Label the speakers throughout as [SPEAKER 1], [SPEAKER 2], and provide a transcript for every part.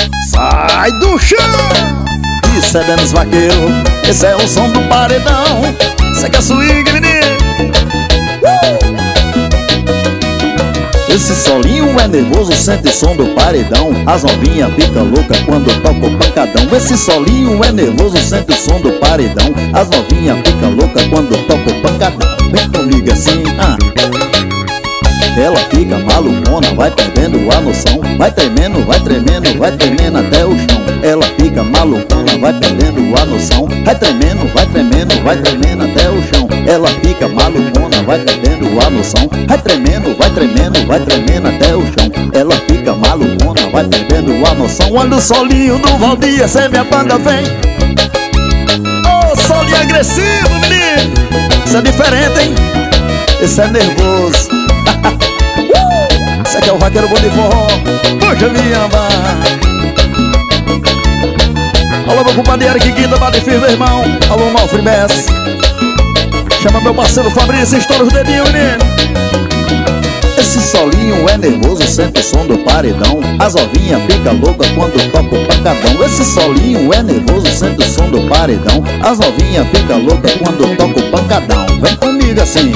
[SPEAKER 1] Sai do chão! Isso é Dennis Vaqueiro, esse é o som do paredão. Segue a swing, menino. Esse solinho é nervoso, sente o som do paredão. As novinhas ficam loucas quando toca o pancadão. Esse solinho é nervoso, sente o som do paredão. As novinhas ficam loucas quando toca o pancadão. Vem comigo assim, Ela fica malucona, vai perdendo a noção. Vai tremendo até o chão. Ela fica malucona, vai perdendo a noção. Vai tremendo até o chão. Ela fica malucona, vai perdendo a noção. Vai tremendo até o chão. Ela fica malucona, vai perdendo a noção. Olha o solinho do Valdir, essa é minha banda, vem. Ô, solinho agressivo, menino. Isso é diferente, hein? Esse é nervoso. Esse aqui é o vaqueiro bom de forró. Puxa, minha mãe. Alô, meu compadre Eric Guida, bate firme, irmão. Alô, Malfre Bess. Chama meu parceiro Fabrício, estoura os dedinhos, menino. Esse solinho é nervoso, sente o som do paredão. As ovinhas ficam loucas quando toca o pancadão. Esse solinho é nervoso, sente o som do paredão. As ovinhas ficam loucas quando toca o pancadão. Vem comigo assim.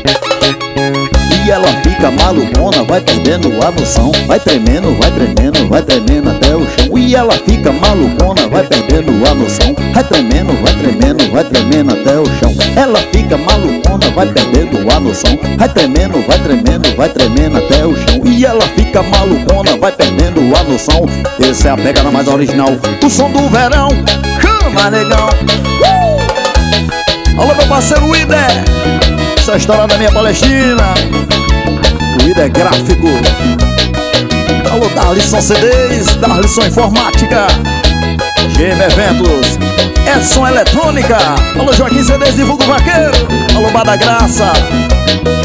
[SPEAKER 1] E ela fica malucona, vai perdendo a noção. Vai tremendo até o chão. E ela fica malucona, vai perdendo a noção. Vai tremendo até o chão. Ela fica malucona, vai perdendo a noção. Vai tremendo até o chão. E ela fica malucona, vai perdendo a noção. Essa é a pegada mais original, o som do verão. Chama, negão. Alô, meu parceiro Ida. Essa é a história da minha Palestina. O Ida é gráfico. Alô, Darlisson CDs, Darlisson Informática, GM Eventos, Edson Eletrônica. Alô, Joaquim CDs, divulga o vaqueiro. Alô, Bar da Graça.